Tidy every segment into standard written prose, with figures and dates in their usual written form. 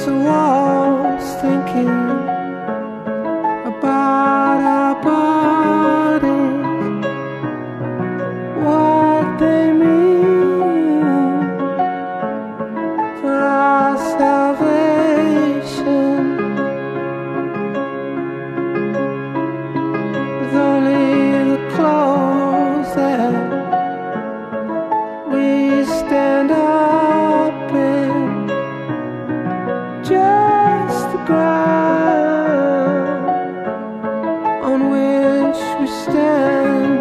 Sometimes I'm lost thinking about our bodies, what they mean for our salvation. With only the clothes that we stand up in, just the ground on which we stand.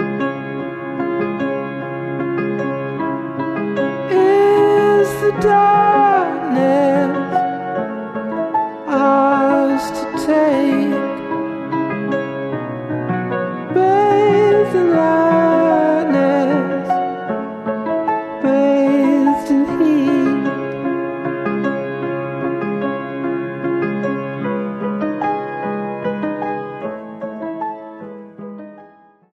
Is the dark